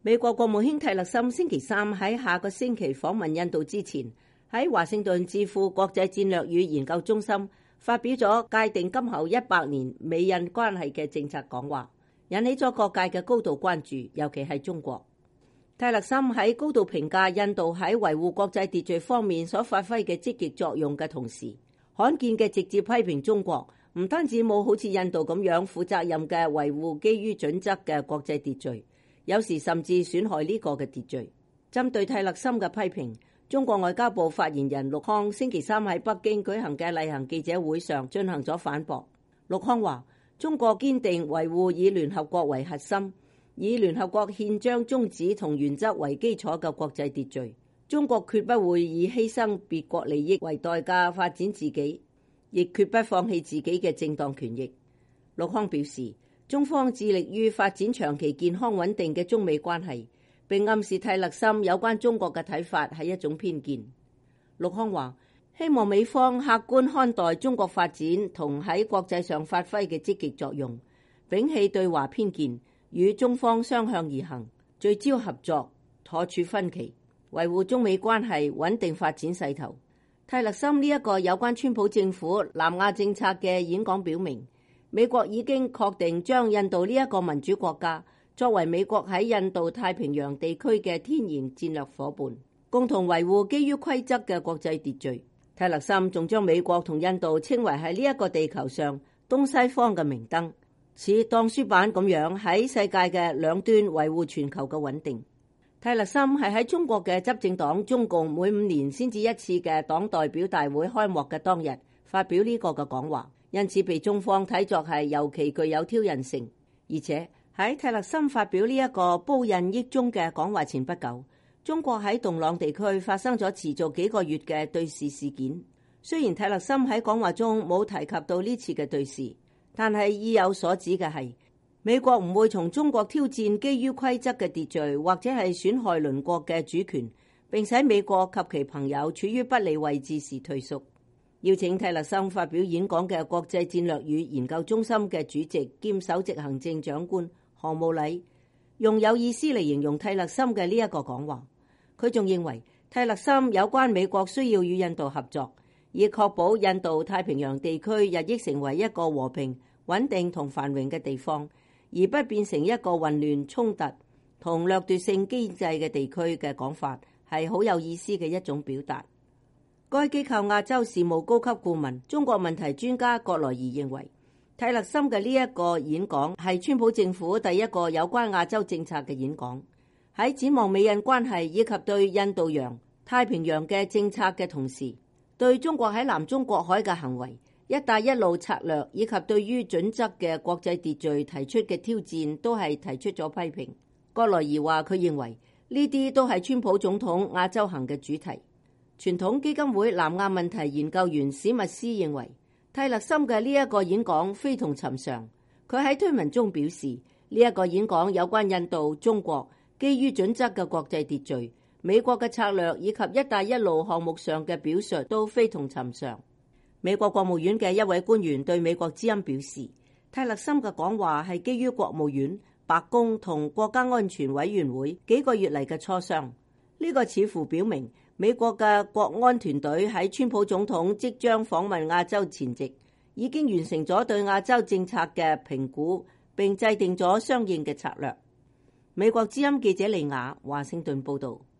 美國國務卿蒂勒森星期三喺下個星期訪問印度之前，喺華盛頓智庫國際戰略與研究中心發表咗界定今後100年美印關係嘅政策講話，引起咗各界嘅高度關注，尤其係中國。蒂勒森喺高度評價印度喺維護國際秩序方面所發揮嘅積極作用嘅同時，罕見嘅直接批評中國唔單止冇好似印度咁樣負責任嘅維護基於準則嘅國際秩序，有時甚至損害呢個嘅秩序。針對蒂勒森嘅批評，中國外交部發言人陸康星期三喺北京舉行嘅例行記者會上進行咗反駁。陸康話：中國堅定維護以聯合國為核心，以聯合國憲章宗旨同原則為基礎嘅國際秩序。中國決不會以犧牲別國利益為代價發展自己，亦決不放棄自己嘅正當權益。陸康表示，中方致力於發展長期健康穩定嘅中美關係，並暗示蒂勒森有關中國嘅睇法係一種偏見。陸康話：希望美方客觀看待中國發展同喺國際上發揮嘅積極作用，摒棄對華偏見，與中方相向而行，聚焦合作，妥處分歧，維護中美關係穩定發展勢頭。蒂勒森呢一個有關川普政府南亞政策嘅演講表明，美國已經確定將印度呢一個民主國家作為美國喺印度太平洋地區嘅天然戰略夥伴，共同維護基於規則嘅國際秩序。蒂勒森仲將美國同印度稱為係呢一個地球上東西方嘅明燈，似當書板咁樣喺世界嘅兩端維護全球嘅穩定。蒂勒森係喺中國嘅執政黨中共每5年先至一次嘅黨代表大會開幕嘅當日發表呢個嘅講話，因此被中方睇作係尤其具有挑釁性。而且喺蒂勒森發表呢一個褒印益中嘅講話前不久，中國喺洞朗地區發生咗持續幾個月嘅對峙事件。雖然蒂勒森喺講話中冇提及到呢次嘅對峙，但係意有所指嘅係，美國唔會從中國挑戰基於規則嘅秩序，或者係損害鄰國嘅主權，並使美國及其朋友處於不利位置時退縮。邀請蒂勒森發表演講嘅國際戰略與研究中心嘅主席兼首席行政長官韓慕禮用有意思嚟形容蒂勒森嘅呢一個講話。佢仲認為蒂勒森有關美國需要與印度合作，以確保印度太平洋地區日益成為一個和平、穩定同繁榮嘅地方，而不變成一個混亂、衝突同掠奪性經濟嘅地區嘅講法，係好有意思嘅一種表達。該機構亞洲事務高級顧問、中國問題專家葛萊儀認為，蒂勒森嘅呢一個演講係川普政府第一個有關亞洲政策嘅演講，喺展望美印關係以及對印度洋、太平洋嘅政策嘅同時，對中國喺南中國海嘅行為、一帶一路策略以及對於準則嘅國際秩序提出嘅挑戰都係提出咗批評。葛萊儀話佢認為呢啲都係川普總統亞洲行嘅主題。傳統基金會南亞問題研究員史密斯認為，蒂勒森嘅呢一個演講非同尋常。佢喺推文中表示，呢一個演講有關印度、中國基於準則嘅國際秩序、美國嘅策略以及一帶一路項目上嘅表述都非同尋常。美國國務院嘅一位官員對美國之音表示，蒂勒森嘅講話係基於國務院、白宮同國家安全委員會幾個月嚟嘅磋商。呢個似乎表明美國嘅國安團隊喺川普總統即將訪問亞洲前夕，已經完成咗對亞洲政策嘅評估，並制定咗相應嘅策略。美國之音記者利亞華盛頓報道。